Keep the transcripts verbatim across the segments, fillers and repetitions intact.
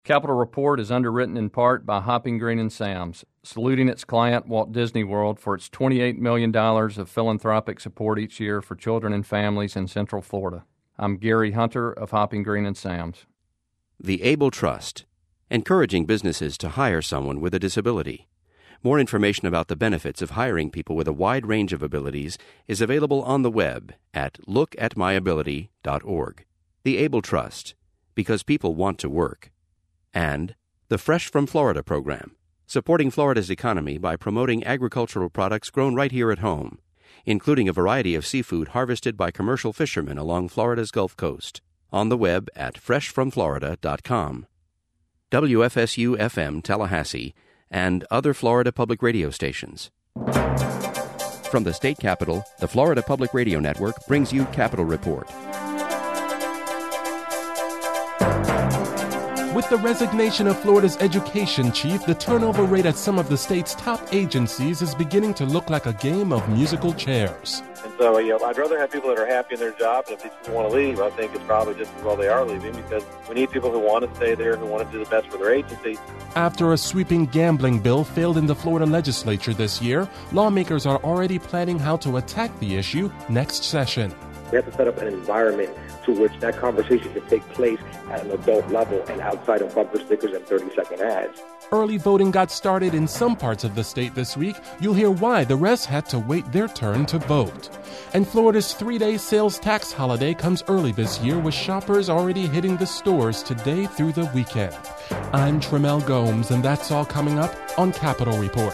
Capital Report is underwritten in part by Hopping Green and Sam's, saluting its client Walt Disney World for its twenty-eight million dollars of philanthropic support each year for children and families in Central Florida. I'm Gary Hunter of Hopping Green and Sam's. The Able Trust, encouraging businesses to hire someone with a disability. More information about the benefits of hiring people with a wide range of abilities is available on the web at look at my ability dot org. The Able Trust, because people want to work. And the Fresh from Florida program, supporting Florida's economy by promoting agricultural products grown right here at home, including a variety of seafood harvested by commercial fishermen along Florida's Gulf Coast. On the web at fresh from florida dot com. W F S U F M Tallahassee and other Florida public radio stations. From the state capitol, the Florida Public Radio Network brings you Capitol Report. With the resignation of Florida's education chief, the turnover rate at some of the state's top agencies is beginning to look like a game of musical chairs. And so, you know, I'd rather have people that are happy in their job, and if these people want to leave, I think it's probably just as well they are leaving, because we need people who want to stay there, who want to do the best for their agency. After a sweeping gambling bill failed in the Florida legislature this year, lawmakers are already planning how to attack the issue next session. We have to set up an environment to which that conversation can take place at an adult level and outside of bumper stickers and thirty-second ads. Early voting got started in some parts of the state this week. You'll hear why the rest had to wait their turn to vote. And Florida's three-day sales tax holiday comes early this year, with shoppers already hitting the stores today through the weekend. I'm Tremel Gomes, and that's all coming up on Capitol Report.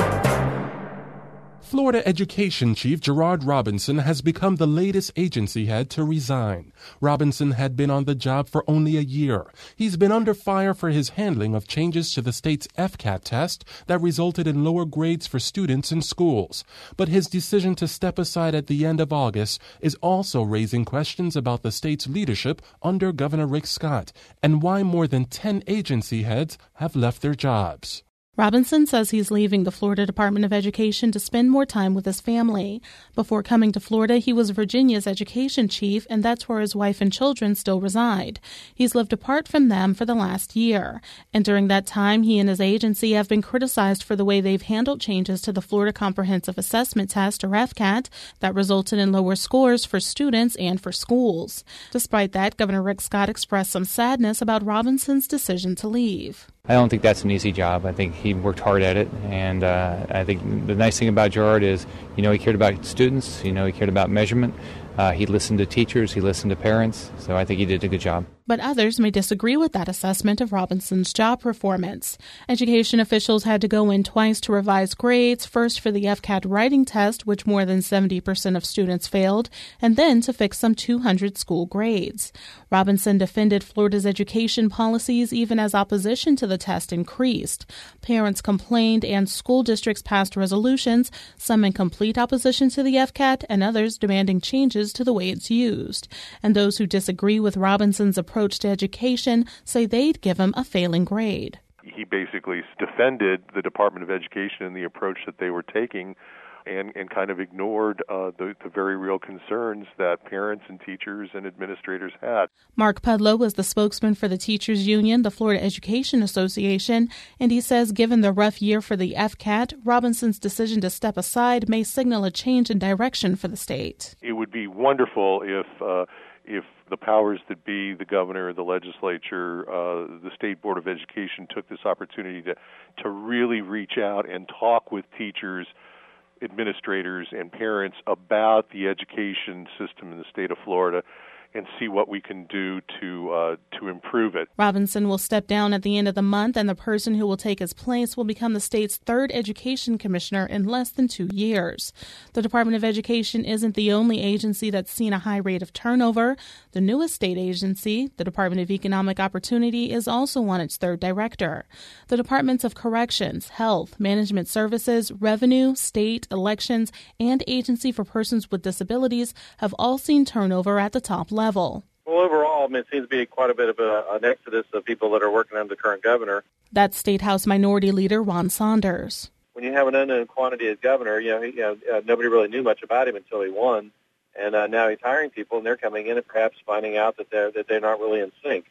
Florida Education Chief Gerard Robinson has become the latest agency head to resign. Robinson had been on the job for only a year. He's been under fire for his handling of changes to the state's F CAT test that resulted in lower grades for students in schools. But his decision to step aside at the end of August is also raising questions about the state's leadership under Governor Rick Scott and why more than ten agency heads have left their jobs. Robinson says he's leaving the Florida Department of Education to spend more time with his family. Before coming to Florida, he was Virginia's education chief, and that's where his wife and children still reside. He's lived apart from them for the last year. And during that time, he and his agency have been criticized for the way they've handled changes to the Florida Comprehensive Assessment Test, or F CAT, that resulted in lower scores for students and for schools. Despite that, Governor Rick Scott expressed some sadness about Robinson's decision to leave. I don't think that's an easy job. I think he worked hard at it, and uh, I think the nice thing about Gerard is, you know, he cared about students, you know, he cared about measurement, uh, he listened to teachers, he listened to parents, so I think he did a good job. But others may disagree with that assessment of Robinson's job performance. Education officials had to go in twice to revise grades, first for the F CAT writing test, which more than seventy percent of students failed, and then to fix some two hundred school grades. Robinson defended Florida's education policies even as opposition to the test increased. Parents complained and school districts passed resolutions, some in complete opposition to the F CAT and others demanding changes to the way it's used. And those who disagree with Robinson's approach to education say they'd give him a failing grade. He basically defended the Department of Education and the approach that they were taking, and, and kind of ignored uh, the, the very real concerns that parents and teachers and administrators had. Mark Pudlow was the spokesman for the Teachers Union, the Florida Education Association, and he says given the rough year for the F CAT, Robinson's decision to step aside may signal a change in direction for the state. It would be wonderful if uh, if the powers that be, the governor, the legislature, uh, the State Board of Education took this opportunity to, to really reach out and talk with teachers, administrators, and parents about the education system in the state of Florida and see what we can do to uh, to improve it. Robinson will step down at the end of the month, and the person who will take his place will become the state's third education commissioner in less than two years. The Department of Education isn't the only agency that's seen a high rate of turnover. The newest state agency, the Department of Economic Opportunity, is also on its third director. The Departments of Corrections, Health, Management Services, Revenue, State, Elections, and Agency for Persons with Disabilities have all seen turnover at the top level. level. Well, overall, I mean, it seems to be quite a bit of a, an exodus of people that are working under the current governor. That's State House Minority Leader Ron Saunders. When you have an unknown quantity as governor, you know, he, you know uh, nobody really knew much about him until he won, and uh, now he's hiring people, and they're coming in and perhaps finding out that they're that they're not really in sync.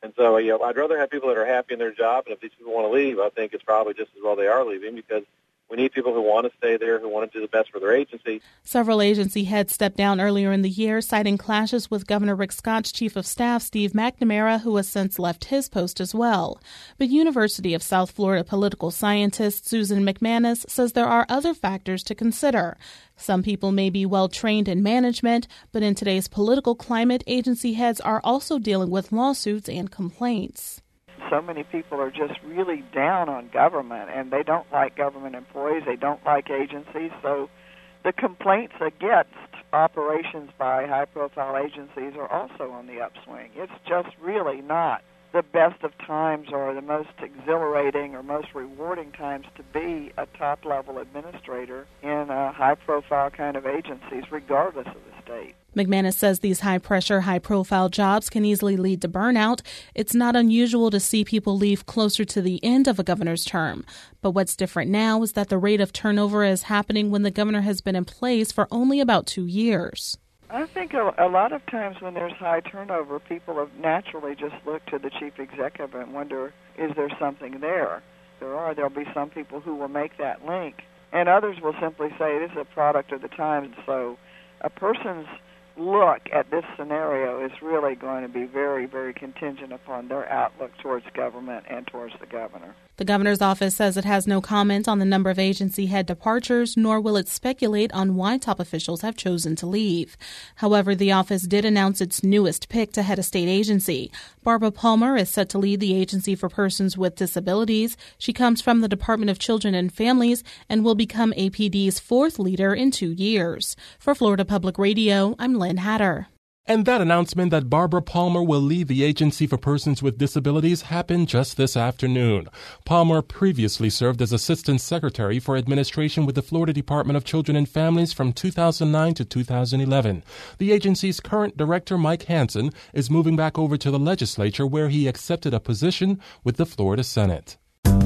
And so, you know, I'd rather have people that are happy in their job, and if these people want to leave, I think it's probably just as well they are leaving, because we need people who want to stay there, who want to do the best for their agency. Several agency heads stepped down earlier in the year, citing clashes with Governor Rick Scott's Chief of Staff, Steve McNamara, who has since left his post as well. But University of South Florida political scientist Susan McManus says there are other factors to consider. Some people may be well-trained in management, but in today's political climate, agency heads are also dealing with lawsuits and complaints. So many people are just really down on government, and they don't like government employees. They don't like agencies. So the complaints against operations by high-profile agencies are also on the upswing. It's just really not the best of times or the most exhilarating or most rewarding times to be a top-level administrator in a high-profile kind of agencies, regardless of the state. McManus says these high-pressure, high-profile jobs can easily lead to burnout. It's not unusual to see people leave closer to the end of a governor's term. But what's different now is that the rate of turnover is happening when the governor has been in place for only about two years. I think a, a lot of times when there's high turnover, people have naturally just looked to the chief executive and wonder, is there something there? There are. There'll be some people who will make that link. And others will simply say, this is a product of the times. So a person's look at this scenario is really going to be very, very contingent upon their outlook towards government and towards the governor. The governor's office says it has no comment on the number of agency head departures, nor will it speculate on why top officials have chosen to leave. However, the office did announce its newest pick to head a state agency. Barbara Palmer is set to lead the Agency for Persons with Disabilities. She comes from the Department of Children and Families and will become A P D's fourth leader in two years. For Florida Public Radio, I'm Lynn Hatter. And that announcement that Barbara Palmer will lead the Agency for Persons with Disabilities happened just this afternoon. Palmer previously served as Assistant Secretary for Administration with the Florida Department of Children and Families from two thousand nine to two thousand eleven. The agency's current director, Mike Hansen, is moving back over to the legislature where he accepted a position with the Florida Senate.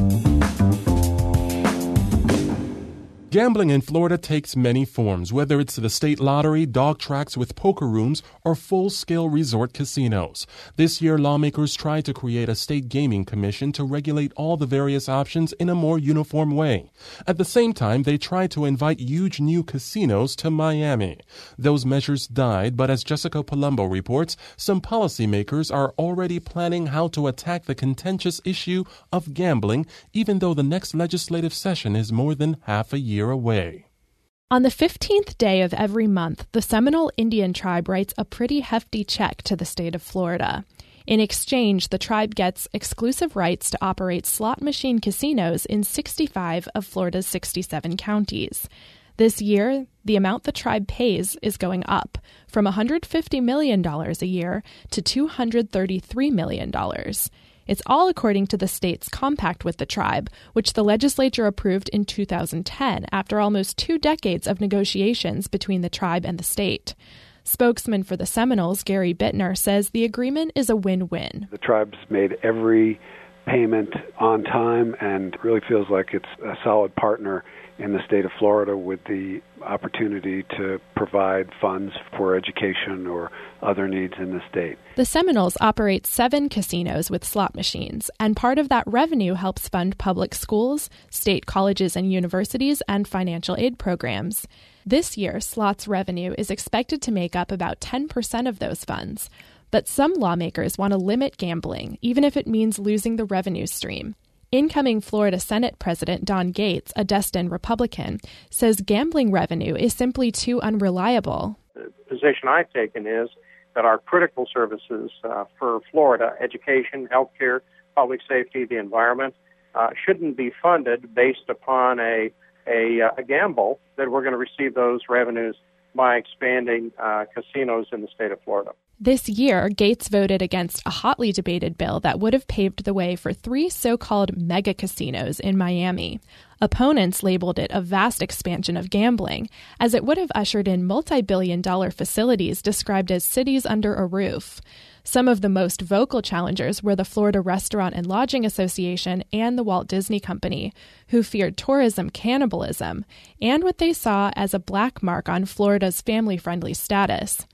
Gambling in Florida takes many forms, whether it's the state lottery, dog tracks with poker rooms, or full-scale resort casinos. This year, lawmakers tried to create a state gaming commission to regulate all the various options in a more uniform way. At the same time, they tried to invite huge new casinos to Miami. Those measures died, but as Jessica Palumbo reports, some policymakers are already planning how to attack the contentious issue of gambling, even though the next legislative session is more than half a year away. On the fifteenth day of every month, the Seminole Indian tribe writes a pretty hefty check to the state of Florida. In exchange, the tribe gets exclusive rights to operate slot machine casinos in sixty-five of Florida's sixty-seven counties. This year, the amount the tribe pays is going up from one hundred fifty million dollars a year to two hundred thirty-three million dollars. It's all according to the state's compact with the tribe, which the legislature approved in two thousand ten after almost two decades of negotiations between the tribe and the state. Spokesman for the Seminoles, Gary Bittner, says the agreement is a win-win. The tribe's made every payment on time and really feels like it's a solid partner in the state of Florida with the opportunity to provide funds for education or other needs in the state. The Seminoles operate seven casinos with slot machines, and part of that revenue helps fund public schools, state colleges and universities, and financial aid programs. This year, slots revenue is expected to make up about ten percent of those funds. But some lawmakers want to limit gambling, even if it means losing the revenue stream. Incoming Florida Senate President Don Gates, a Destin Republican, says gambling revenue is simply too unreliable. The position I've taken is that our critical services uh, for Florida, education, healthcare, public safety, the environment, uh, shouldn't be funded based upon a, a, a gamble that we're going to receive those revenues by expanding uh, casinos in the state of Florida. This year, Gates voted against a hotly debated bill that would have paved the way for three so-called mega casinos in Miami. Opponents labeled it a vast expansion of gambling, as it would have ushered in multi-billion dollar facilities described as cities under a roof. Some of the most vocal challengers were the Florida Restaurant and Lodging Association and the Walt Disney Company, who feared tourism cannibalism and what they saw as a black mark on Florida's family-friendly status.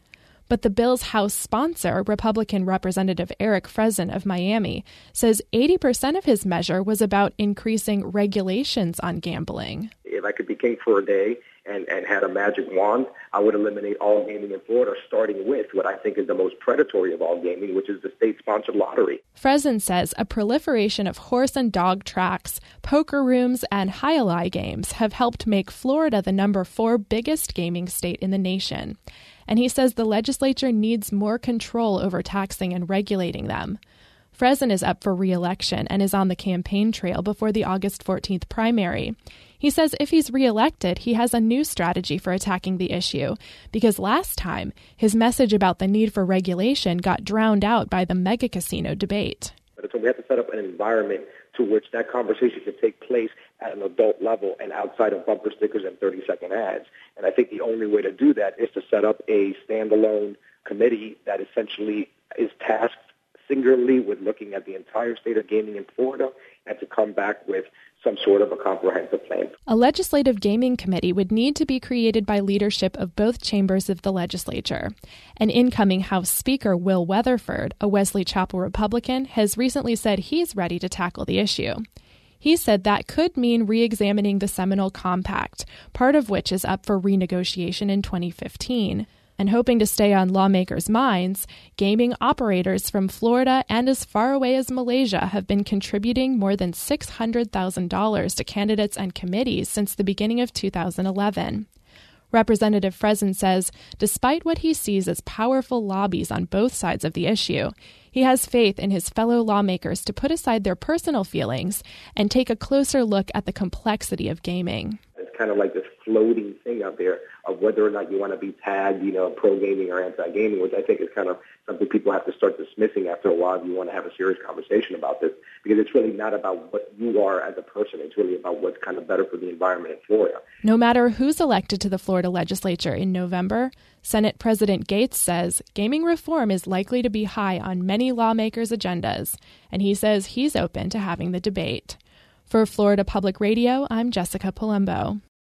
But the bill's House sponsor, Republican Representative Eric Fresen of Miami, says eighty percent of his measure was about increasing regulations on gambling. If I could be king for a day and, and had a magic wand, I would eliminate all gaming in Florida, starting with what I think is the most predatory of all gaming, which is the state-sponsored lottery. Fresen says a proliferation of horse and dog tracks, poker rooms, and jai-alai games have helped make Florida the number four biggest gaming state in the nation. And he says the legislature needs more control over taxing and regulating them. Fresen is up for re-election and is on the campaign trail before the August fourteenth primary. He says if he's re-elected, he has a new strategy for attacking the issue, because last time, his message about the need for regulation got drowned out by the mega casino debate. So we have to set up an environment to which that conversation can take place at an adult level and outside of bumper stickers and thirty-second ads. And I think the only way to do that is to set up a standalone committee that essentially is tasked singularly with looking at the entire state of gaming in Florida and to come back with some sort of a comprehensive plan. A legislative gaming committee would need to be created by leadership of both chambers of the legislature. An incoming House Speaker, Will Weatherford, a Wesley Chapel Republican, has recently said he's ready to tackle the issue. He said that could mean re-examining the Seminole Compact, part of which is up for renegotiation in twenty fifteen. And hoping to stay on lawmakers' minds, gaming operators from Florida and as far away as Malaysia have been contributing more than six hundred thousand dollars to candidates and committees since the beginning of two thousand eleven. Representative Fresen says, despite what he sees as powerful lobbies on both sides of the issue, he has faith in his fellow lawmakers to put aside their personal feelings and take a closer look at the complexity of gaming. It's kind of like this floating thing out there of whether or not you want to be tagged, you know, pro-gaming or anti-gaming, which I think is kind of something people have to start dismissing after a while if you want to have a serious conversation about this, because it's really not about what you are as a person. It's really about what's kind of better for the environment in Florida. No matter who's elected to the Florida legislature in November, Senate President Gates says gaming reform is likely to be high on many lawmakers' agendas, and he says he's open to having the debate. For Florida Public Radio, I'm Jessica Palumbo.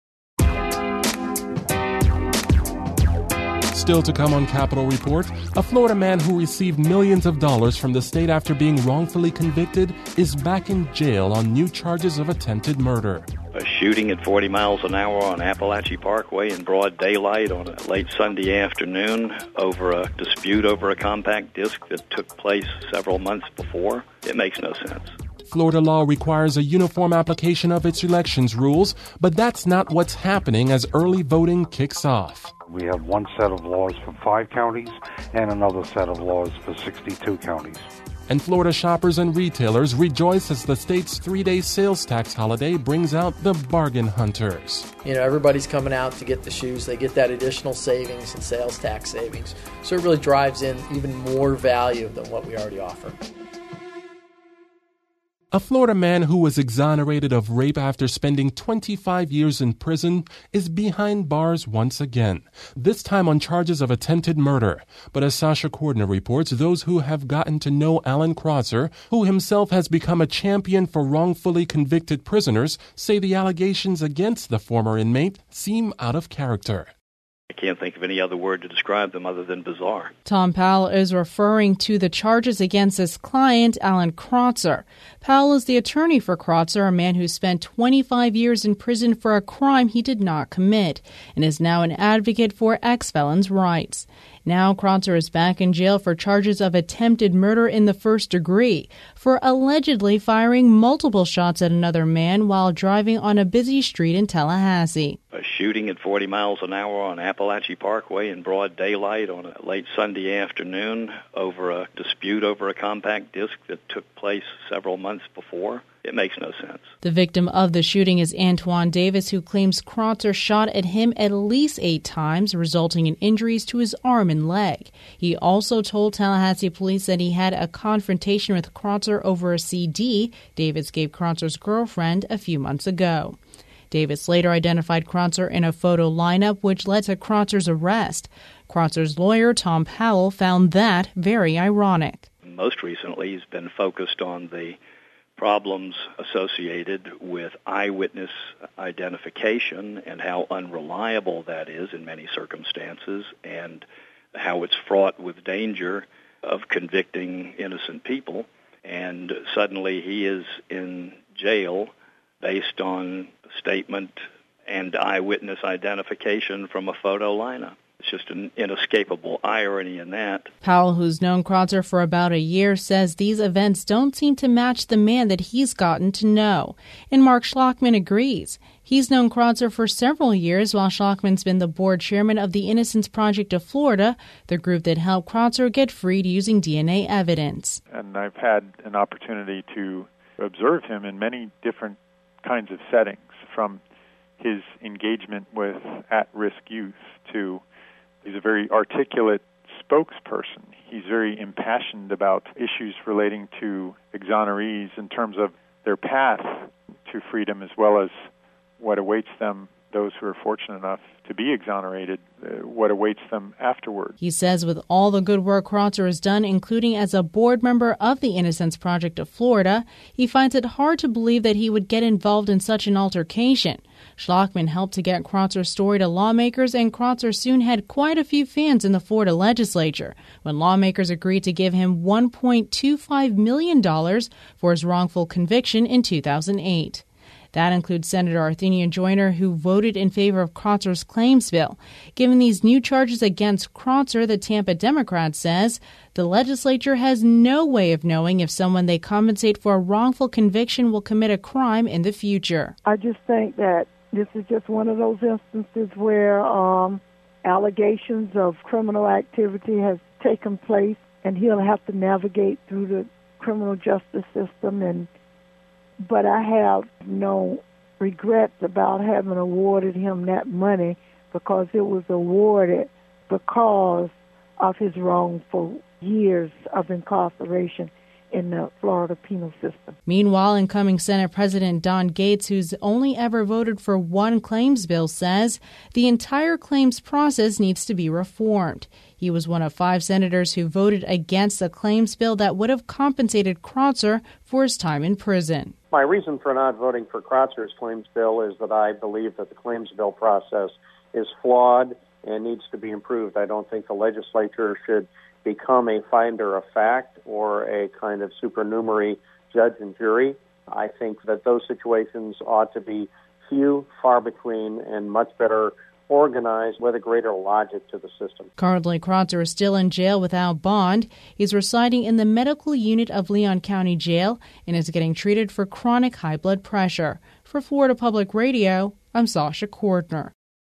Still to come on Capitol Report, a Florida man who received millions of dollars from the state after being wrongfully convicted is back in jail on new charges of attempted murder. A shooting at forty miles an hour on Appalachia Parkway in broad daylight on a late Sunday afternoon over a dispute over a compact disc that took place several months before. It makes no sense. Florida law requires a uniform application of its elections rules, but that's not what's happening as early voting kicks off. We have one set of laws for five counties and another set of laws for sixty-two counties. And Florida shoppers and retailers rejoice as the state's three-day sales tax holiday brings out the bargain hunters. You know, everybody's coming out to get the shoes. They get that additional savings and sales tax savings. So it really drives in even more value than what we already offer. A Florida man who was exonerated of rape after spending twenty-five years in prison is behind bars once again, this time on charges of attempted murder. But as Sasha Cordner reports, those who have gotten to know Alan Krotzer, who himself has become a champion for wrongfully convicted prisoners, say the allegations against the former inmate seem out of character. I can't think of any other word to describe them other than bizarre. Tom Powell is referring to the charges against his client, Alan Krotzer. Powell is the attorney for Krotzer, a man who spent twenty-five years in prison for a crime he did not commit, and is now an advocate for ex-felons' rights. Now Krotzer is back in jail for charges of attempted murder in the first degree, for allegedly firing multiple shots at another man while driving on a busy street in Tallahassee. A shooting at forty miles an hour on Appalachia Parkway in broad daylight on a late Sunday afternoon over a dispute over a compact disc that took place several months before. It makes no sense. The victim of the shooting is Antoine Davis, who claims Krotzer shot at him at least eight times, resulting in injuries to his arm and leg. He also told Tallahassee police that he had a confrontation with Krotzer over a C D Davis gave Krotzer's girlfriend a few months ago. Davis later identified Krotzer in a photo lineup, which led to Krotzer's arrest. Krotzer's lawyer, Tom Powell, found that very ironic. Most recently, he's been focused on the problems associated with eyewitness identification and how unreliable that is in many circumstances, and how it's fraught with danger of convicting innocent people. And suddenly he is in jail based on a statement and eyewitness identification from a photo lineup. It's just an inescapable irony in that. Powell, who's known Kreutzer for about a year, says these events don't seem to match the man that he's gotten to know. And Mark Schlockman agrees. He's known Kreutzer for several years, while Schlockman's been the board chairman of the Innocence Project of Florida, the group that helped Kreutzer get freed using D N A evidence. And I've had an opportunity to observe him in many different kinds of settings, from his engagement with at-risk youth to he's a very articulate spokesperson. He's very impassioned about issues relating to exonerees in terms of their path to freedom, as well as what awaits them, those who are fortunate enough to be exonerated, uh, what awaits them afterward. He says with all the good work Kreutzer has done, including as a board member of the Innocence Project of Florida, he finds it hard to believe that he would get involved in such an altercation. Schlockman helped to get Kreutzer's story to lawmakers, and Kreutzer soon had quite a few fans in the Florida legislature when lawmakers agreed to give him one point two five million dollars for his wrongful conviction in two thousand eight. That includes Senator Arthenia Joyner, who voted in favor of Kreutzer's claims bill. Given these new charges against Kreutzer, the Tampa Democrat says the legislature has no way of knowing if someone they compensate for a wrongful conviction will commit a crime in the future. I just think that this is just one of those instances where um, allegations of criminal activity has taken place, and he'll have to navigate through the criminal justice system. And but I have no regrets about having awarded him that money, because it was awarded because of his wrongful years of incarceration in the Florida penal system. Meanwhile, incoming Senate President Don Gates, who's only ever voted for one claims bill, says the entire claims process needs to be reformed. He was one of five senators who voted against a claims bill that would have compensated Kreutzer for his time in prison. My reason for not voting for Kreutzer's claims bill is that I believe that the claims bill process is flawed and needs to be improved. I don't think the legislature should become a finder of fact or a kind of supernumerary judge and jury. I think that those situations ought to be few, far between, and much better organized with a greater logic to the system. Currently, Kreutzer is still in jail without bond. He's residing in the medical unit of Leon County Jail and is getting treated for chronic high blood pressure. For Florida Public Radio, I'm Sasha Cordner.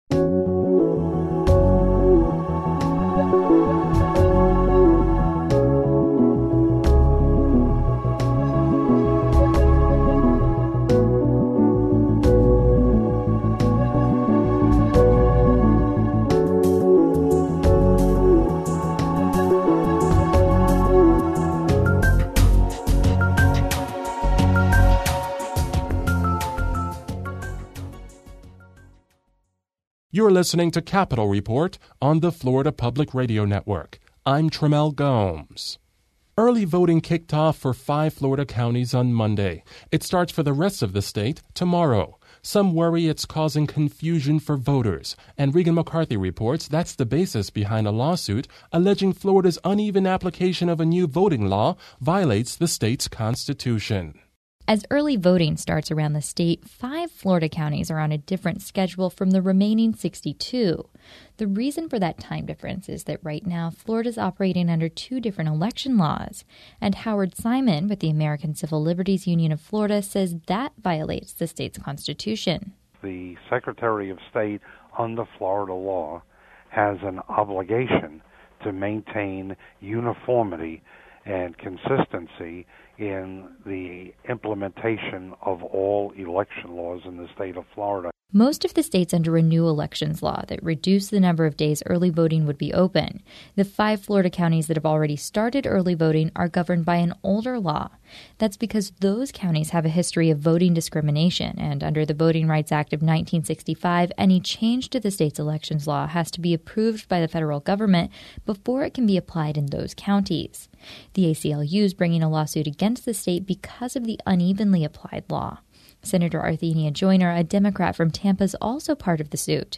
You're listening to Capitol Report on the Florida Public Radio Network. I'm Tremel Gomes. Early voting kicked off for five Florida counties on Monday. It starts for the rest of the state tomorrow. Some worry it's causing confusion for voters, and Regan McCarthy reports that's the basis behind a lawsuit alleging Florida's uneven application of a new voting law violates the state's constitution. As early voting starts around the state, five Florida counties are on a different schedule from the remaining sixty-two. The reason for that time difference is that right now Florida's operating under two different election laws, and Howard Simon with the American Civil Liberties Union of Florida says that violates the state's constitution. The Secretary of State under Florida law has an obligation to maintain uniformity and consistency in the implementation of all election laws in the state of Florida. Most of the states under a new elections law that reduce the number of days early voting would be open. The five Florida counties that have already started early voting are governed by an older law. That's because those counties have a history of voting discrimination, and under the Voting Rights Act of nineteen sixty-five, any change to the state's elections law has to be approved by the federal government before it can be applied in those counties. The A C L U is bringing a lawsuit against the state because of the unevenly applied law. Senator Arthenia Joyner, a Democrat from Tampa, is also part of the suit.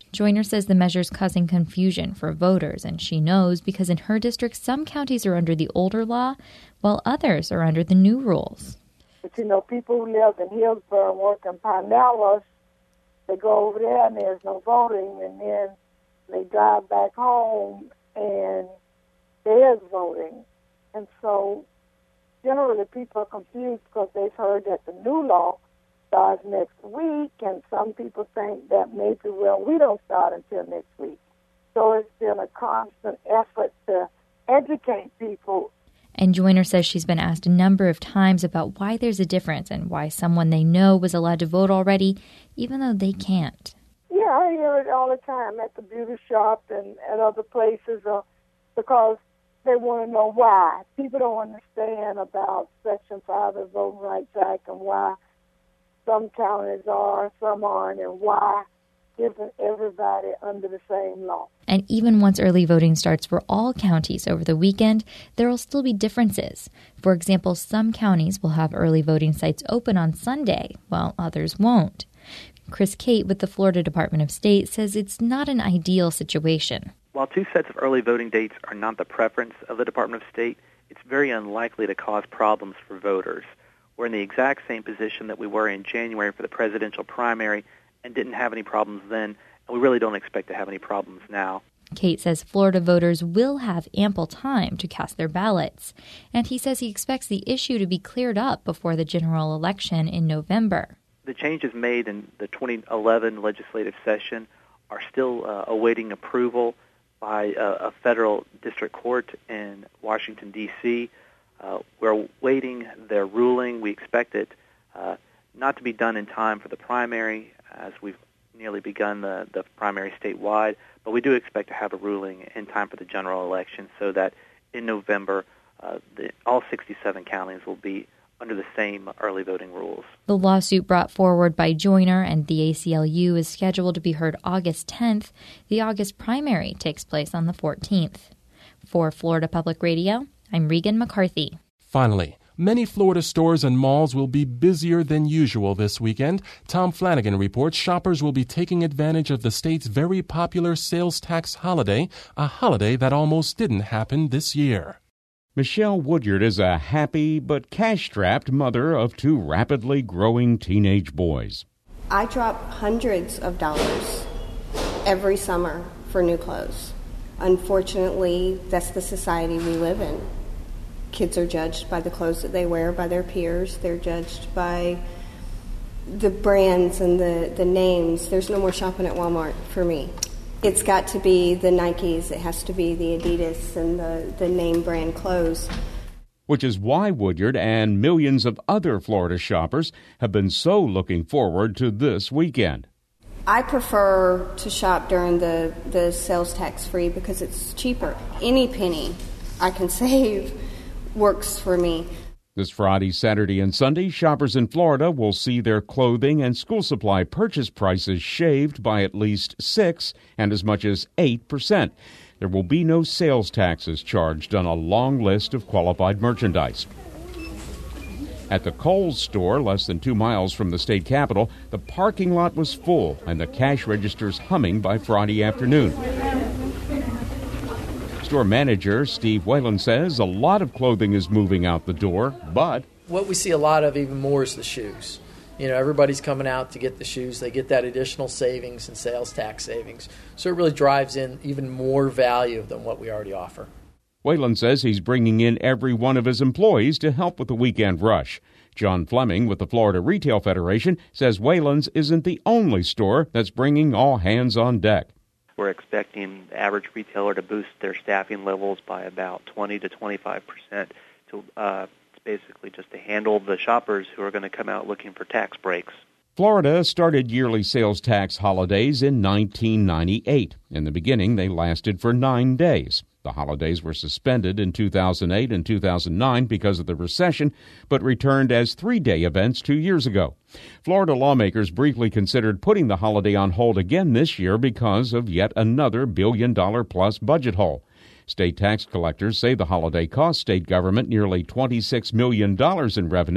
Joyner says the measure is causing confusion for voters, and she knows because in her district, some counties are under the older law, while others are under the new rules. But, you know, people who live in Hillsborough and work in Pinellas, they go over there and there's no voting, and then they drive back home and there is voting. And so generally people are confused because they've heard that the new law starts next week, and some people think that maybe, well, we don't start until next week. So it's been a constant effort to educate people. And Joyner says she's been asked a number of times about why there's a difference and why someone they know was allowed to vote already, even though they can't. Yeah, I hear it all the time at the beauty shop and at other places uh, because they want to know why. People don't understand about Section five of the Voting Rights Act and why some counties are, some aren't, and why isn't everybody under the same law. And even once early voting starts for all counties over the weekend, there will still be differences. For example, some counties will have early voting sites open on Sunday, while others won't. Chris Cate with the Florida Department of State says it's not an ideal situation. While two sets of early voting dates are not the preference of the Department of State, it's very unlikely to cause problems for voters. We're in the exact same position that we were in January for the presidential primary and didn't have any problems then, and we really don't expect to have any problems now. Cate says Florida voters will have ample time to cast their ballots, and he says he expects the issue to be cleared up before the general election in November. The changes made in the twenty eleven legislative session are still uh, awaiting approval by a, a federal district court in Washington, D C Uh, we're waiting their ruling. We expect it uh, not to be done in time for the primary, as we've nearly begun the, the primary statewide, but we do expect to have a ruling in time for the general election so that in November, uh, the, all sixty-seven counties will be under the same early voting rules. The lawsuit brought forward by Joyner and the A C L U is scheduled to be heard August tenth. The August primary takes place on the fourteenth. For Florida Public Radio, I'm Regan McCarthy. Finally, many Florida stores and malls will be busier than usual this weekend. Tom Flanagan reports shoppers will be taking advantage of the state's very popular sales tax holiday, a holiday that almost didn't happen this year. Michelle Woodyard is a happy but cash-strapped mother of two rapidly growing teenage boys. I drop hundreds of dollars every summer for new clothes. Unfortunately, that's the society we live in. Kids are judged by the clothes that they wear, by their peers. They're judged by the brands and the, the names. There's no more shopping at Walmart for me. It's got to be the Nikes. It has to be the Adidas and the, the name brand clothes. Which is why Woodyard and millions of other Florida shoppers have been so looking forward to this weekend. I prefer to shop during the, the sales tax free because it's cheaper. Any penny I can save works for me. This Friday, Saturday, and Sunday, shoppers in Florida will see their clothing and school supply purchase prices shaved by at least six and as much as eight percent. There will be no sales taxes charged on a long list of qualified merchandise. At the Kohl's store, less than two miles from the state capitol, the parking lot was full and the cash registers humming by Friday afternoon. Store manager Steve Whalen says a lot of clothing is moving out the door, but what we see a lot of even more is the shoes. You know, everybody's coming out to get the shoes. They get that additional savings and sales tax savings. So it really drives in even more value than what we already offer. Whalen says he's bringing in every one of his employees to help with the weekend rush. John Fleming with the Florida Retail Federation says Whalen's isn't the only store that's bringing all hands on deck. We're expecting the average retailer to boost their staffing levels by about twenty to twenty-five percent to uh, basically just to handle the shoppers who are going to come out looking for tax breaks. Florida started yearly sales tax holidays in nineteen ninety-eight. In the beginning, they lasted for nine days. The holidays were suspended in two thousand eight and two thousand nine because of the recession, but returned as three-day events two years ago. Florida lawmakers briefly considered putting the holiday on hold again this year because of yet another billion-dollar-plus budget hole. State tax collectors say the holiday cost state government nearly twenty-six million dollars in revenue.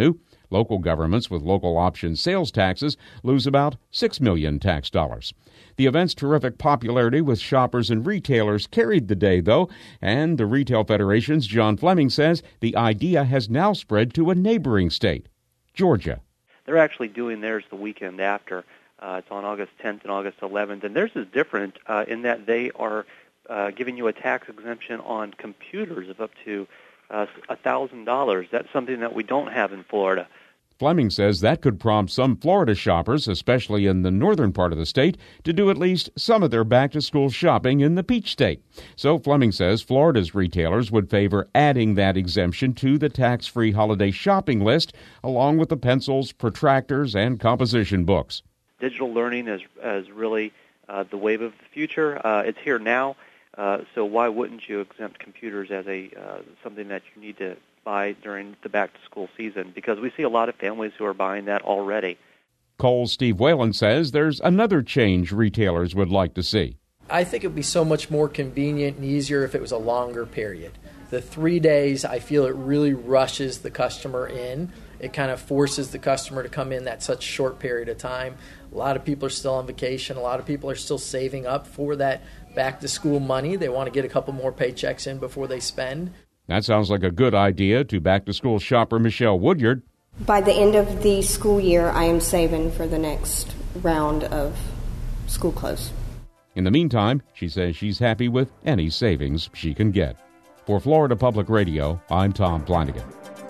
Local governments with local option sales taxes lose about six million dollars tax dollars. The event's terrific popularity with shoppers and retailers carried the day, though, and the Retail Federation's John Fleming says the idea has now spread to a neighboring state, Georgia. They're actually doing theirs the weekend after. Uh, it's on August tenth and August eleventh, and theirs is different uh, in that they are uh, giving you a tax exemption on computers of up to uh, one thousand dollars. That's something that we don't have in Florida. Fleming says that could prompt some Florida shoppers, especially in the northern part of the state, to do at least some of their back-to-school shopping in the Peach State. So Fleming says Florida's retailers would favor adding that exemption to the tax-free holiday shopping list, along with the pencils, protractors, and composition books. Digital learning is, is really uh, the wave of the future. Uh, it's here now, uh, so why wouldn't you exempt computers as a uh, something that you need to buy during the back-to-school season, because we see a lot of families who are buying that already. Kohl's Steve Whalen says there's another change retailers would like to see. I think it would be so much more convenient and easier if it was a longer period. The three days, I feel it really rushes the customer in. It kind of forces the customer to come in that such short period of time. A lot of people are still on vacation. A lot of people are still saving up for that back-to-school money. They want to get a couple more paychecks in before they spend. That sounds like a good idea to back-to-school shopper Michelle Woodyard. By the end of the school year, I am saving for the next round of school clothes. In the meantime, she says she's happy with any savings she can get. For Florida Public Radio, I'm Tom Flanagan.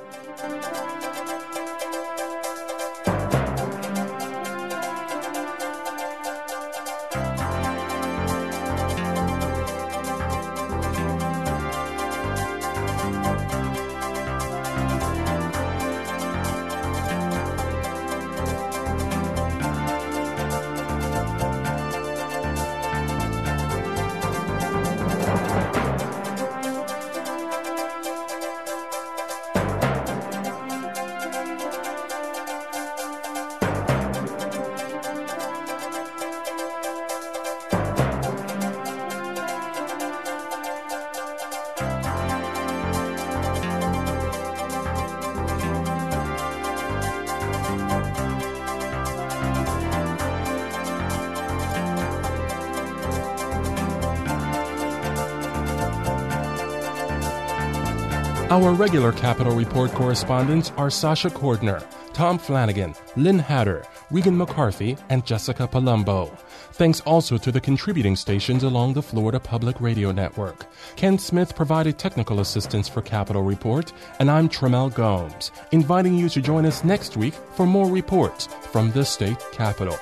Our regular Capitol Report correspondents are Sasha Cordner, Tom Flanagan, Lynn Hatter, Regan McCarthy, and Jessica Palumbo. Thanks also to the contributing stations along the Florida Public Radio Network. Ken Smith provided technical assistance for Capitol Report, and I'm Tremel Gomes, inviting you to join us next week for more reports from the state capitol.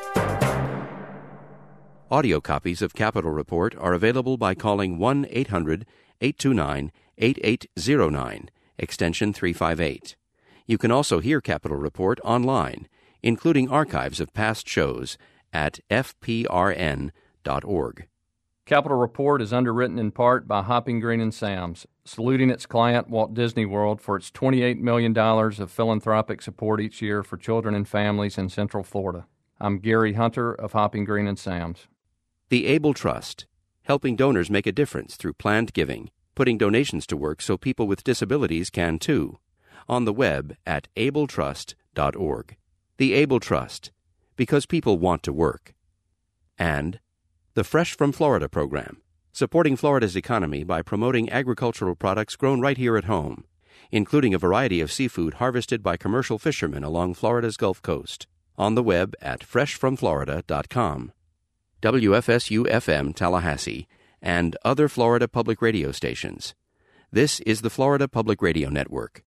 Audio copies of Capitol Report are available by calling one eight hundred eight two nine eight eight zero nine, extension three five eight. You can also hear Capitol Report online, including archives of past shows at f p r n dot org. Capitol Report is underwritten in part by Hopping Green and Sam's, saluting its client Walt Disney World for its twenty-eight million dollars of philanthropic support each year for children and families in Central Florida. I'm Gary Hunter of Hopping Green and Sam's. The Able Trust, helping donors make a difference through planned giving, putting donations to work so people with disabilities can too. On the web at able trust dot org. The Able Trust, because people want to work. And the Fresh from Florida program, supporting Florida's economy by promoting agricultural products grown right here at home, including a variety of seafood harvested by commercial fishermen along Florida's Gulf Coast. On the web at fresh from florida dot com. W F S U F M Tallahassee and other Florida public radio stations. This is the Florida Public Radio Network.